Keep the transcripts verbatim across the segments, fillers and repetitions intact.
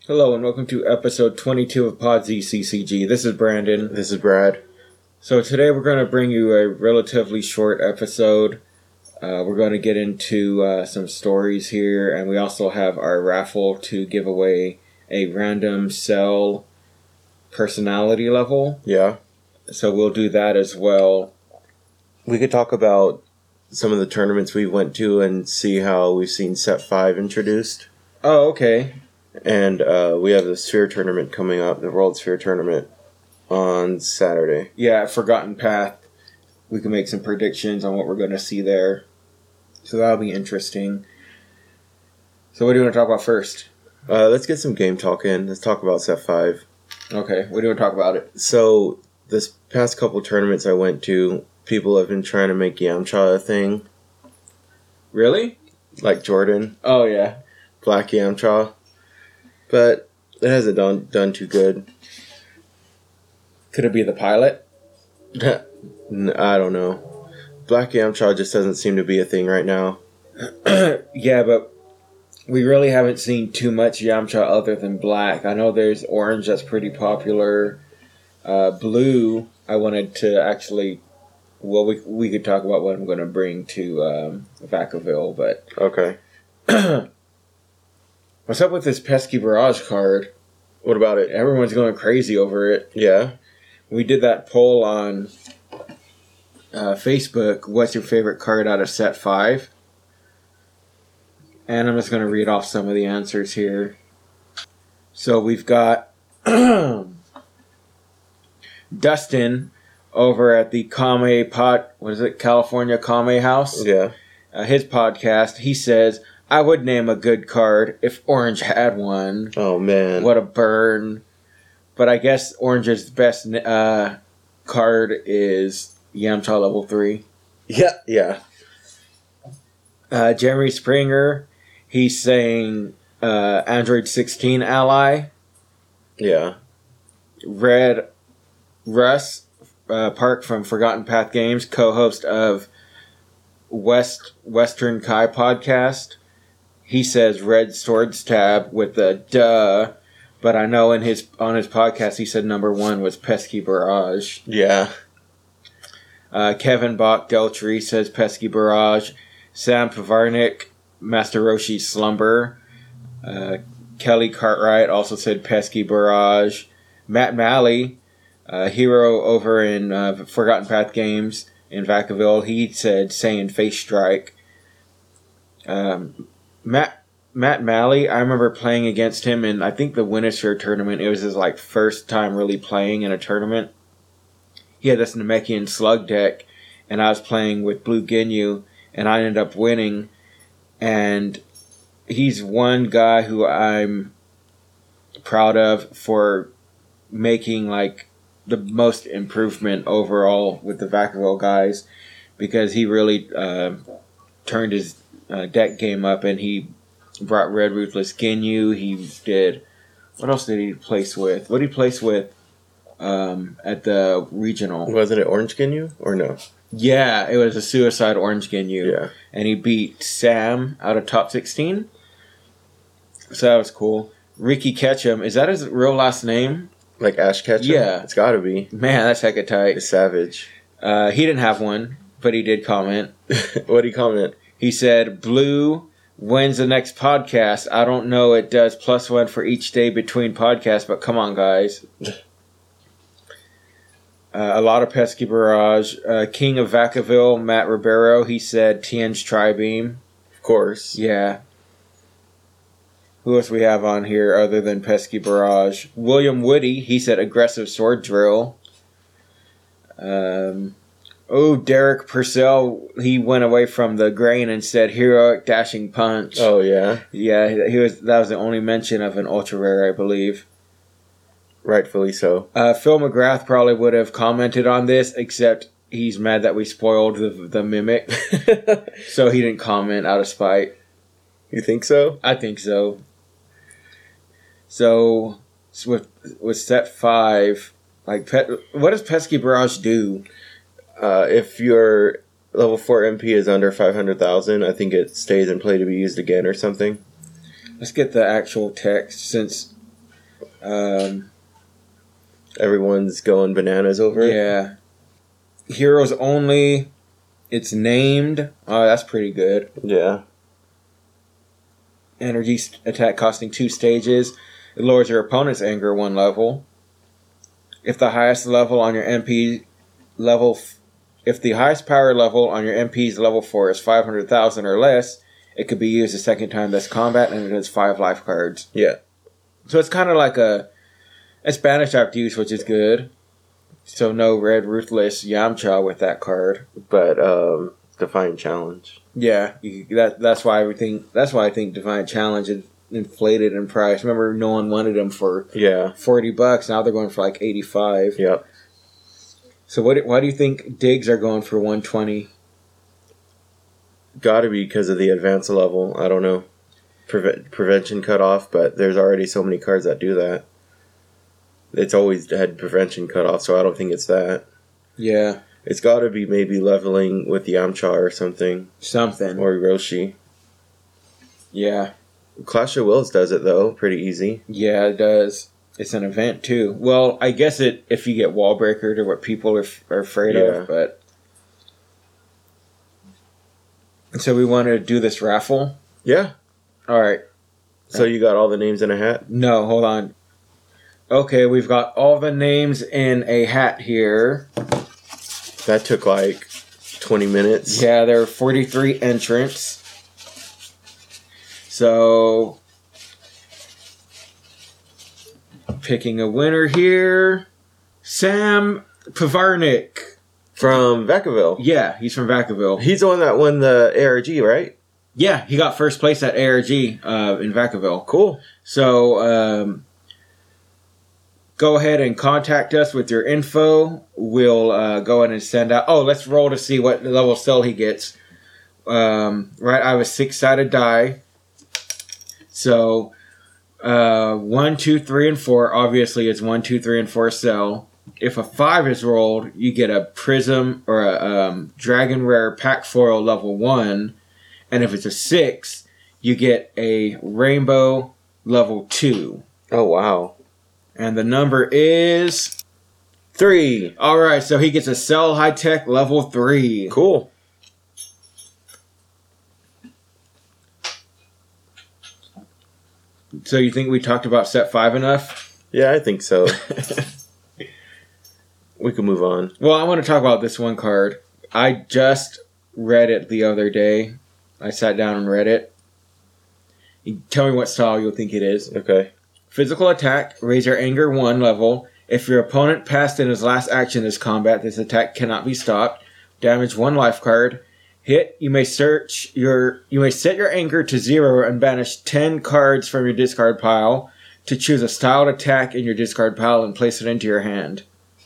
Hello and welcome to episode twenty-two of Pod Z C C G. This is Brandon. This is Brad. So today we're going to bring you a relatively short episode. Uh, we're going to get into uh, some stories here, and we also have our raffle to give away a random cell personality level. Yeah. So we'll do that as well. We could talk about some of the tournaments we went to and see how we've seen Set five introduced. Oh, okay. And uh, we have the Sphere Tournament coming up, the World Sphere Tournament, on Saturday. Yeah, Forgotten Path. We can make some predictions on what we're going to see there. So that'll be interesting. So what do you want to talk about first? Uh, let's get some game talk in. Let's talk about Set five. Okay, what do you want to talk about it? So, this past couple tournaments I went to, people have been trying to make Yamcha a thing. Really? Like Jordan. Oh, yeah. Black Yamcha. But it hasn't done done too good. Could it be the pilot? I don't know. Black Yamcha just doesn't seem to be a thing right now. Yeah, but we really haven't seen too much Yamcha other than black. I know there's orange that's pretty popular. Uh, blue, I wanted to actually... Well, we we could talk about what I'm going to bring to um, Vacaville, but... Okay. What's up with this pesky Barrage card? What about it? Everyone's going crazy over it. Yeah? We did that poll on uh, Facebook. What's your favorite card out of set five? And I'm just going to read off some of the answers here. So we've got Dustin over at the Kame Pod, what is it, California Kame House? Yeah. Uh, his podcast, he says, I would name a good card if Orange had one. Oh, man. What a burn. But I guess Orange's best uh, card is Yamcha level three. Yeah, yeah. Uh, Jeremy Springer, he's saying uh, Android sixteen ally. Yeah. Red Russ uh, Park from Forgotten Path Games, co-host of West Western Kai podcast. He says Red Swords Tab with a duh, but I know in his on his podcast he said number one was Pesky Barrage. Yeah. Uh, Kevin Bach Deltree says Pesky Barrage. Sam Pavarnik, Master Roshi's Slumber. Uh, Kelly Cartwright also said Pesky Barrage. Matt Malley, uh, hero over in uh, Forgotten Path Games in Vacaville, he said Saiyan Face Strike. Um, Matt Matt Malley, I remember playing against him in, I think, the Wintersphere tournament. It was his like first time really playing in a tournament. He had this Namekian Slug deck, and I was playing with Blue Ginyu, and I ended up winning. And he's one guy who I'm proud of for making like the most improvement overall with the Vacaville guys, because he really uh, turned his uh, deck game up, and he brought Red Ruthless Ginyu. He did... What else did he place with? What did he place with um, at the regional? Wasn't it Orange Ginyu or no? Yeah, it was a Suicide Orange Ginyu. Yeah. And he beat Sam out of top sixteen. So that was cool. Ricky Ketchum, is that his real last name? Like Ash Ketchum? Yeah. It's gotta be. Man, that's hecka tight. It's savage. Uh, he didn't have one, but he did comment. What'd he comment? He said, Blue, when's the next podcast? I don't know, it does plus one for each day between podcasts, but come on, guys. uh, a lot of Pesky Barrage. Uh, King of Vacaville, Matt Ribeiro, he said Tien's Tri-Beam. Of course. Yeah. Who else we have on here other than Pesky Barrage? William Woody, he said Aggressive Sword Drill. Um... Oh, Derek Purcell, he went away from the grain and said Heroic Dashing Punch. Oh, yeah? Yeah, he was. That was the only mention of an ultra rare, I believe. Rightfully so. Uh, Phil McGrath probably would have commented on this, except he's mad that we spoiled the, the Mimic. So he didn't comment out of spite. You think so? I think so. So, with, with set five, like, Pe- what does Pesky Barrage do? Uh, if your level four M P is under five hundred thousand, I think it stays in play to be used again or something. Let's get the actual text, since Um, Everyone's going bananas over it. yeah. Heroes only. It's named. Oh, that's pretty good. Yeah. Energy st- attack costing two stages. It lowers your opponent's anger one level. If the highest level on your M P level, f- if the highest power level on your M P's level four is five hundred thousand or less, it could be used a second time this combat, and it has five life cards. Yeah. So it's kind of like a, a Spanish use, which is good. So no red ruthless Yamcha with that card. But um, Defiant Challenge. Yeah, you, that that's why we think that's why I think Defiant Challenge is inflated in price. Remember, no one wanted them for Yeah. forty bucks. Now they're going for like eighty five. Yep. So what? Why do you think digs are going for one twenty? Got to be because of the advanced level. I don't know. Preve- prevention cutoff, but there's already so many cards that do that. It's always had prevention cutoff, so I don't think it's that. Yeah, It's got to be maybe leveling with Yamcha or something. something. Or Roshi. Yeah, Clash of Wills does it, though. Pretty easy. yeah, it does. It's an event too. Well, I guess it if you get wall breakered or what people are, f- are afraid Yeah. of, but. So we want to do this raffle. Yeah. All right. So you got all the names in a hat? No, hold on. Okay, we've got all the names in a hat here. That took like twenty minutes. Yeah, there are forty-three entrants. So, picking a winner here. Sam Pavarnik. From Vacaville. Yeah, he's from Vacaville. He's the one that won the A R G, right? Yeah, he got first place at A R G uh, in Vacaville. Cool. So, um, go ahead and contact us with your info. We'll uh, go ahead and send out... Oh, let's roll to see what level cell he gets. Um, right, I have a six-sided die. So, uh, one, two, three, and four. Obviously, it's one, two, three, and four cell. If a five is rolled, you get a Prism or a um, Dragon Rare Pack Foil level one. And if it's a six, you get a Rainbow level two. Oh, wow. And the number is... Three. Alright, so he gets a Cell High Tech level three. Cool. So you think we talked about set five enough? Yeah, I think so. We can move on. Well, I want to talk about this one card. I just read it the other day. I sat down and read it. You tell me what style you'll think it is. Okay. Physical attack, raise your anger one level. If your opponent passed in his last action this combat, this attack cannot be stopped. Damage one life card. Hit, you may search your you may set your anger to zero and banish ten cards from your discard pile to choose a styled attack in your discard pile and place it into your hand.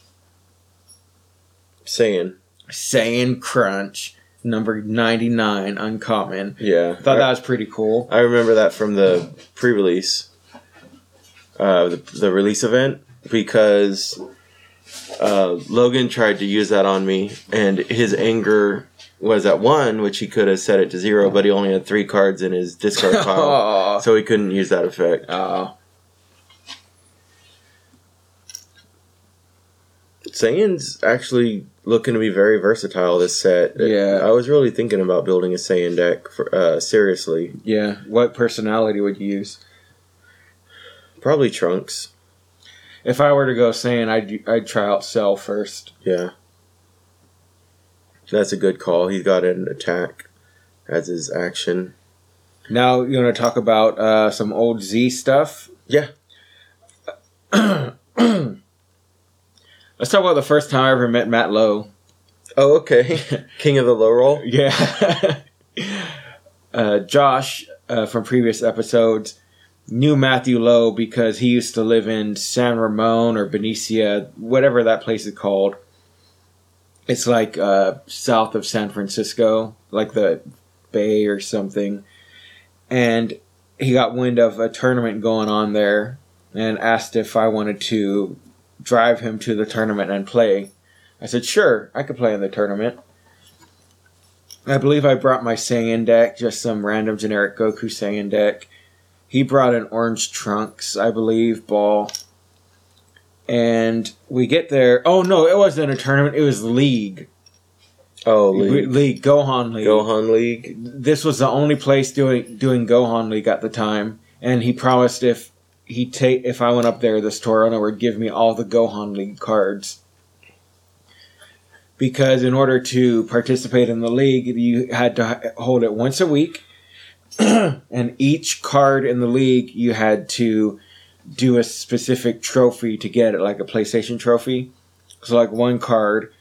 Saiyan. Saiyan Crunch, number ninety-nine, uncommon. Yeah. Thought I, that was pretty cool. I remember that from the pre-release. Uh, the, the release event. Because uh, Logan tried to use that on me. And his anger was at one, which he could have set it to zero. But he only had three cards in his discard pile. Aw. So he couldn't use that effect. Oh. Saiyan's actually looking to be very versatile this set. Yeah. I was really thinking about building a Saiyan deck, for, uh, seriously. Yeah. What personality would you use? Probably Trunks. If I were to go Saiyan, I'd, I'd try out Cell first. Yeah. That's a good call. He's got an attack as his action. Now, you want to talk about uh, some old Z stuff? Yeah. Let's talk about the first time I ever met Matt Lowe. Oh, okay. King of the low roll? Yeah. uh, Josh, uh, from previous episodes, knew Matthew Lowe because he used to live in San Ramon or Benicia, whatever that place is called. It's like uh, south of San Francisco, like the Bay or something. And he got wind of a tournament going on there and asked if I wanted to drive him to the tournament and play. I said, sure, I could play in the tournament. I believe I brought my Saiyan deck, just some random generic Goku Saiyan deck. He brought an orange Trunks, I believe, ball. And we get there. Oh, no, it wasn't a tournament. It was League. Oh, League. League. Gohan League. Gohan League. This was the only place doing doing Gohan League at the time. And he promised if he take if I went up there, the store owner would give me all the Gohan League cards. Because in order to participate in the league, you had to hold it once a week. And each card in the league, you had to do a specific trophy to get it, like a PlayStation trophy. So like one card,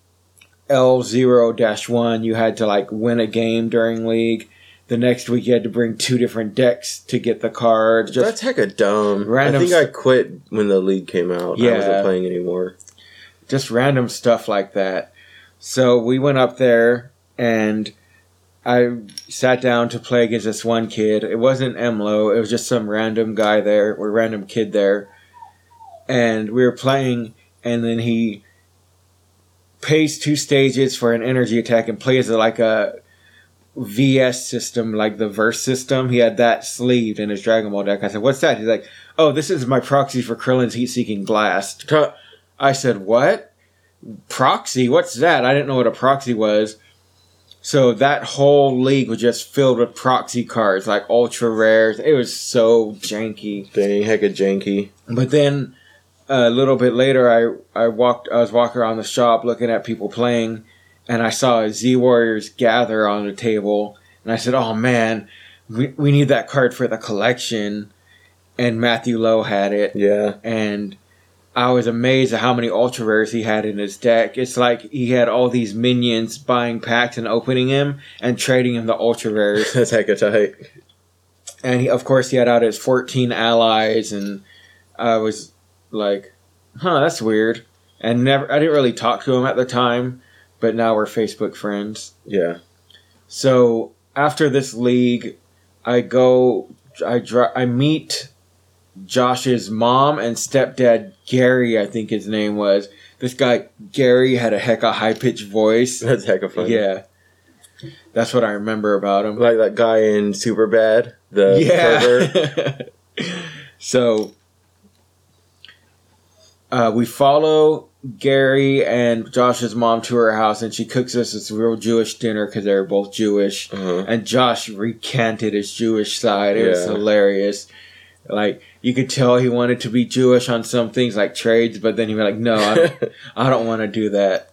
L zero dash one, you had to like win a game during league. The next week you had to bring two different decks to get the card. Just That's hecka dumb. Random I think I quit when the league came out. Yeah. I wasn't playing anymore. Just random stuff like that. So we went up there and I sat down to play against this one kid. It wasn't Emlo. It was just some random guy there, or random kid there. And we were playing, and then he pays two stages for an energy attack and plays it like a V S system, like the Verse system. He had that sleeved in his Dragon Ball deck. I said, what's that? He's like, oh, this is my proxy for Krillin's Heat-Seeking Blast. I said, what? Proxy? What's that? I didn't know what a proxy was. So that whole league was just filled with proxy cards, like ultra rares. It was so janky. Dang, hecka janky. But then a little bit later, I I walked. I was walking around the shop looking at people playing, and I saw a Z Warriors Gather on the table, and I said, "Oh man, we we need that card for the collection." And Matthew Lowe had it. Yeah, and I was amazed at how many ultra rares he had in his deck. It's like he had all these minions buying packs and opening them and trading him the ultra rares. That's hecka tight. And he, of course, he had out his fourteen allies, and I was like, "Huh, that's weird." And never, I didn't really talk to him at the time, but now we're Facebook friends. Yeah. So after this league, I go, I dri- I meet Josh's mom and stepdad, Gary, I think his name was. This guy, Gary, had a hecka high-pitched voice. That's hecka funny. Yeah. That's what I remember about him. Like that guy in Superbad, the yeah. So, uh, we follow Gary and Josh's mom to her house, and she cooks us this real Jewish dinner because they're both Jewish. Uh-huh. And Josh recanted his Jewish side. It yeah. was hilarious. Like, you could tell he wanted to be Jewish on some things like trades, but then he'd be like, no, I don't, I don't want to do that.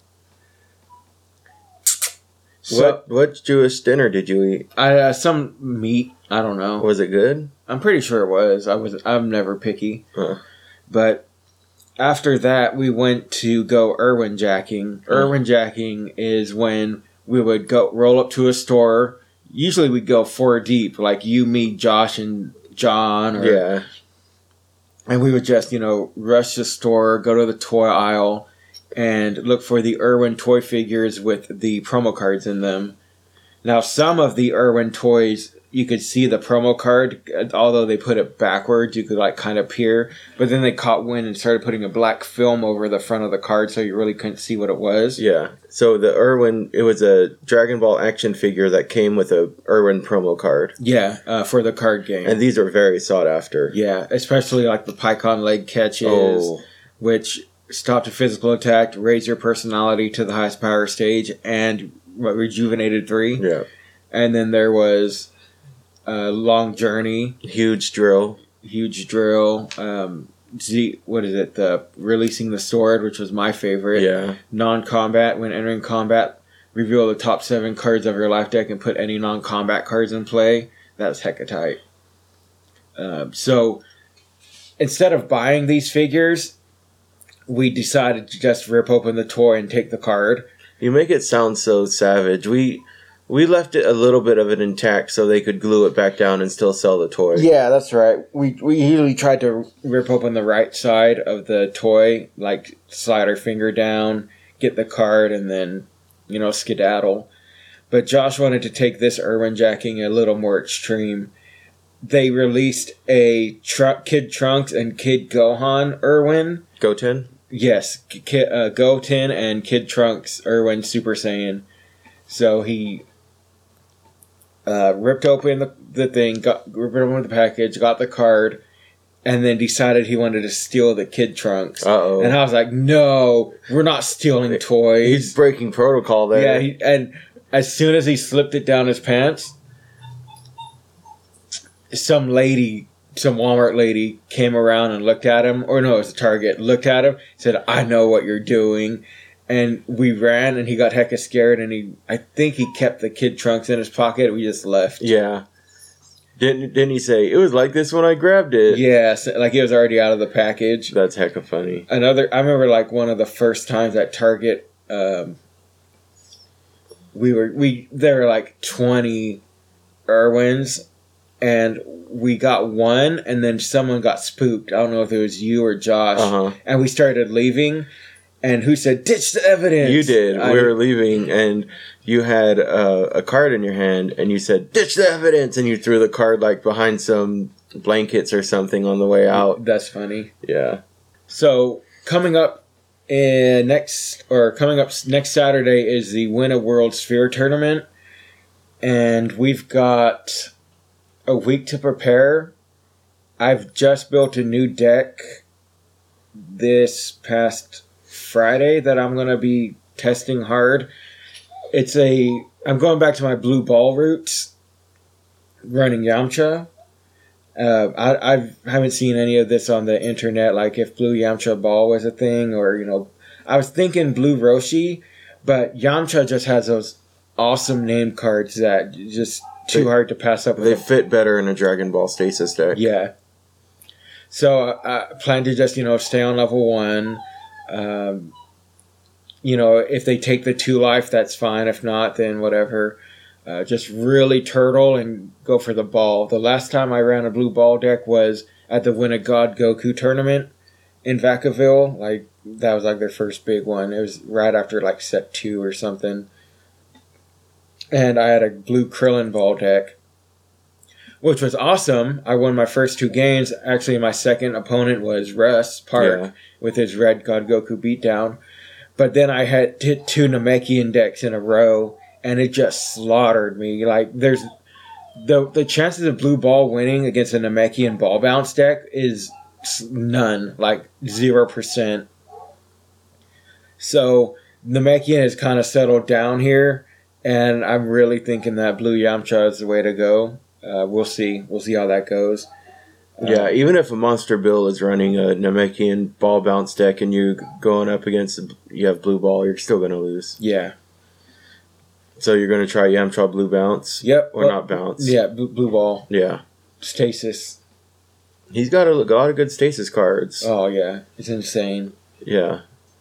So, what what Jewish dinner did you eat? I, uh, some meat. I don't know. Was it good? I'm pretty sure it was. I was. I'm never picky. Huh. But after that, we went to go Irwin jacking. Huh. Irwin jacking is when we would go roll up to a store. Usually we'd go four deep, like you, me, Josh, and John. Or, yeah. And we would just, you know, rush the store, go to the toy aisle, and look for the Irwin toy figures with the promo cards in them. Now, some of the Irwin toys, you could see the promo card, although they put it backwards, you could like kind of peer. But then they caught wind and started putting a black film over the front of the card, so you really couldn't see what it was. Yeah. So the Irwin, it was a Dragon Ball action figure that came with a Irwin promo card. Yeah, uh, for the card game. And these are very sought after. Yeah, especially like the Pycon leg catches, Oh. which stopped a physical attack, raised your personality to the highest power stage, and what, rejuvenated three. Yeah. And then there was uh, Long Journey, Huge drill. Huge Drill, um, Z, what is it? The Releasing the Sword, which was my favorite. Yeah. Non-combat, when entering combat, reveal the top seven cards of your life deck and put any non-combat cards in play. That's hecka tight. Um, so, instead of buying these figures, we decided to just rip open the toy and take the card. You make it sound so savage. We we left it a little bit of it intact so they could glue it back down and still sell the toy. Yeah, that's right. We we usually tried to rip open the right side of the toy, like slide our finger down, get the card, and then, you know, skedaddle. But Josh wanted to take this Irwin jacking a little more extreme. They released a tr- Kid Trunks and Kid Gohan Irwin. Goten? Yes, Kid, uh, Goten and Kid Trunks Irwin Super Saiyan. So he uh, ripped open the, the thing, got ripped open the package, got the card, and then decided he wanted to steal the kid trunks. Uh-oh. And I was like, no, we're not stealing toys. He's breaking protocol there. Yeah, he, and as soon as he slipped it down his pants, some lady, some Walmart lady came around and looked at him, or no, it was a Target, looked at him, said, I know what you're doing. And we ran, and he got hecka scared, and he, I think he kept the kid trunks in his pocket. We just left. Yeah. Didn't didn't he say, it was like this when I grabbed it? Yeah, so, like it was already out of the package. That's hecka funny. Another, I remember like one of the first times at Target, um, we were, we, there were like twenty Irwins, and we got one, and then someone got spooked. I don't know if it was you or Josh. Uh-huh. And we started leaving, and who said, ditch the evidence? You did. I, we were leaving, and you had uh, a card in your hand, and you said, ditch the evidence, and you threw the card like behind some blankets or something on the way out. That's funny. Yeah. So, coming up in next, or coming up next Saturday is the Win a World Sphere Tournament, and we've got a week to prepare. I've just built a new deck this past Friday that I'm going to be testing hard. It's a, I'm going back to my blue ball roots, running Yamcha. Uh, I I've, haven't seen any of this on the internet, like if blue Yamcha ball was a thing, or, you know, I was thinking blue Roshi, but Yamcha just has those awesome name cards that just too They- hard to pass up. They fit better in a Dragon Ball Stasis deck. Yeah. So uh, I plan to just, you know, stay on level one. Um, you know, if they take the two life, that's fine. If not, then whatever. Uh, just really turtle and go for the ball. The last time I ran a blue ball deck was at the Win a God Goku tournament in Vacaville. Like, that was like their first big one. It was right after like set two or something. And I had a blue Krillin ball deck, which was awesome. I won my first two games. Actually, my second opponent was Russ Park Yeah. with his red God Goku beatdown. But then I had hit two Namekian decks in a row, and it just slaughtered me. Like, there's the the chances of blue ball winning against a Namekian ball bounce deck is none, like zero percent. So Namekian has kind of settled down here, and I'm really thinking that blue Yamcha is the way to go. Uh, we'll see. We'll see how that goes. Yeah, even if a Monster Bill is running a Namekian ball bounce deck and you're going up against, you have blue ball, you're still going to lose. Yeah. So you're going to try Yamcha blue bounce? Yep. Or well, not bounce? Yeah, blue, blue ball. Yeah. Stasis. He's got a, a lot of good stasis cards. Oh, yeah. It's insane. Yeah.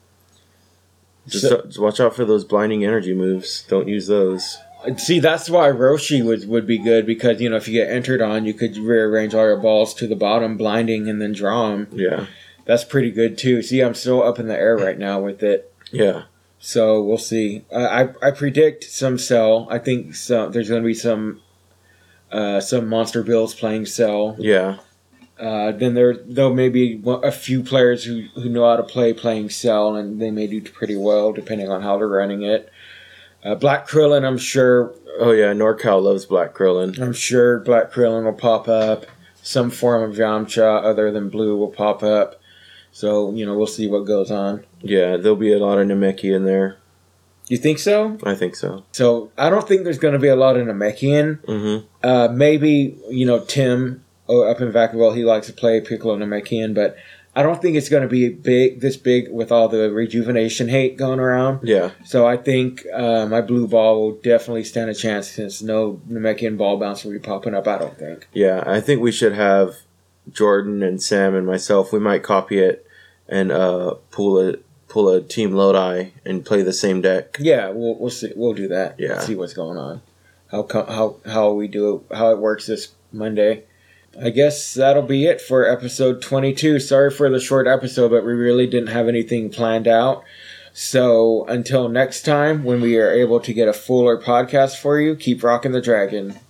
Just, So- just watch out for those blinding energy moves. Don't use those. See, that's why Roshi would, would be good, because, you know, if you get entered on, you could rearrange all your balls to the bottom, blinding, and then draw them. Yeah. That's pretty good, too. See, I'm still up in the air right now with it. Yeah. So, we'll see. Uh, I I predict some Cell. I think some, there's going to be some uh, some Monster Bills playing Cell. Yeah. Uh, then there there may be a few players who, who know how to play playing Cell, and they may do pretty well, depending on how they're running it. Uh, Black Krillin, I'm sure Oh, yeah. NorCal loves Black Krillin. I'm sure Black Krillin will pop up. Some form of Yamcha other than blue will pop up. So, you know, we'll see what goes on. Yeah, there'll be a lot of Namekian in there. You think so? I think so. So, I don't think there's going to be a lot of Namekian. Mm-hmm. Uh, maybe, you know, Tim oh, up in Vacaville, he likes to play Piccolo Namekian, but I don't think it's going to be big, this big with all the rejuvenation hate going around. Yeah. So I think uh, my blue ball will definitely stand a chance, since no Namekian ball bounce will be popping up, I don't think. Yeah, I think we should have Jordan and Sam and myself. We might copy it and uh, pull a pull a Team Lodi and play the same deck. Yeah, we'll we'll see. We'll do that. Yeah. See what's going on. How co- how how we do it, how it works this Monday. I guess that'll be it for episode twenty-two. Sorry for the short episode, but we really didn't have anything planned out. So until next time, when we are able to get a fuller podcast for you, keep rocking the dragon.